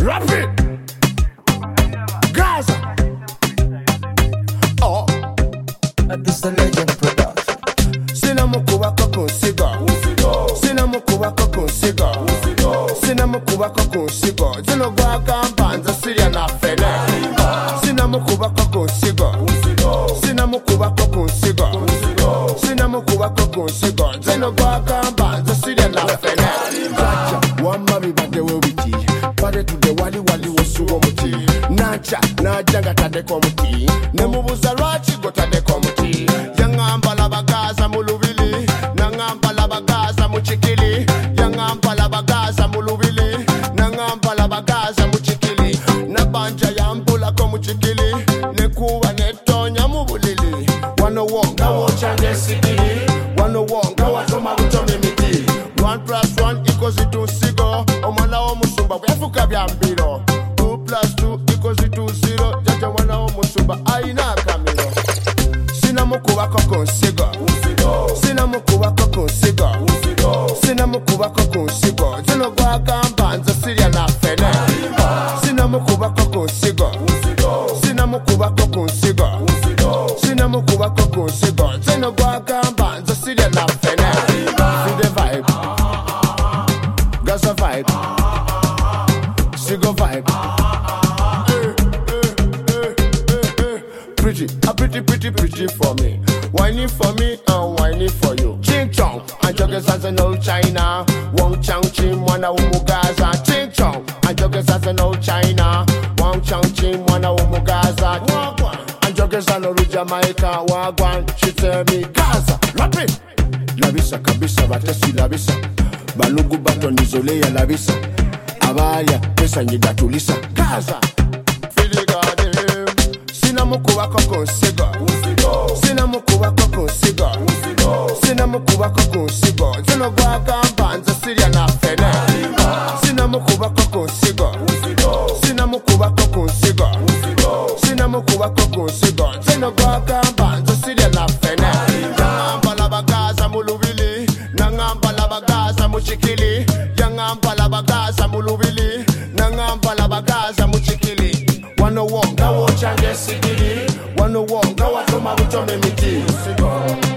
Rap it. Gaza. Oh. This the legend production. Sinamukuba koko cigar. Sinamukuba koko cigar. Sinamukuba koko cigar. Zino gwaka mbanza siria na fene. Sinamukuba koko cigar. Sinamukuba koko cigar. Sinamukuba koko cigar. Zino gwaka mbanza siria na fene. Jaja, wamabi badewe wiki. Pare to the wali wasuwa muti. Nacha, najanga tadeko muti. Nemubuza rachi go tadeko muti. Yangamba labagaza mulubili. Nangamba labagaza muchikili. Yangamba labagaza mulubili. Nangamba labagaza muchikili. Nabanja yambula ko muchikili. Nekuwa netonya mubulili. Wano wonga wochange sikili. Wano wonga watoma utome miti. 1+1 = sigo. Omwana omusumba bwefuka byambiro. 2+2 = 0. Jaja wana omusumba aina kamiro. Sinamukuba koko cigar. Sinamukuba koko cigar. Sinamukuba koko cigar. Zino gwaka mbanza siria na fene. Sinamukuba koko cigar. Sinamukuba koko cigar. Sinamukuba koko cigar. Zino gwaka mbanza siria na fene. See the vibe. Gaza vibe. Cigar vibe. Pretty for me. Whining for me and whining for you. Ching chong, and joggers as an old China. Wong chang ching, wana umugaza. Ching chong, and joggers as an old China. Wong chang ching, wana umugaza. And joggers an old Jamaica. Wagwan, she tell me Gaza. Rap it. Labisa kabisa, batesi labisa. Balugu baton izole ya labisa. Abaya, pesa nyida tulisa. Gaza. Fili garden. Sinamukuba koko cigar. Sinamukuba koko cigar. Sinamukuba koko cigar. Zino gwaka mbanza siria na fene. Sinamukuba koko cigar. Sinamukuba koko cigar. Sinamukuba koko cigar. Zino gwaka mbanza siria na fene. Yangamba labagaza mulubili. Nangamba labagaza muchikili. Yangamba labagaza mulubili. Nangamba labagaza muchikili. Wano wonga wochange sikili. Wano wonga watoma utome miti.